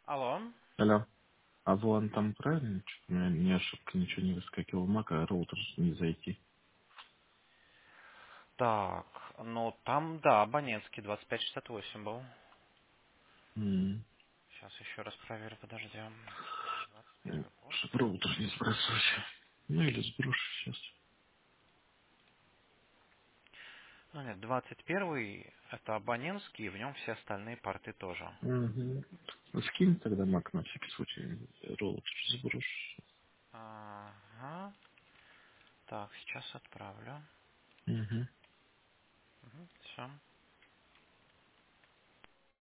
Алло. Алло. А вон там правильно? Что-то у меня ни ошибка, ничего не выскакивал. Мак, а роутер не зайти. Так, ну там, да, абонентский 2568 был. М. Сейчас еще раз проверю, подождем. Ну, 21 порт. чтоб роутер не сбрасывать. Ну или сброшу сейчас. Ну нет, 21 это абонентский, и в нем все остальные порты тоже. Угу. Скинь тогда Мак на всякий случай. Роутер сброшу. Ага. Так, сейчас отправлю. Угу. Все.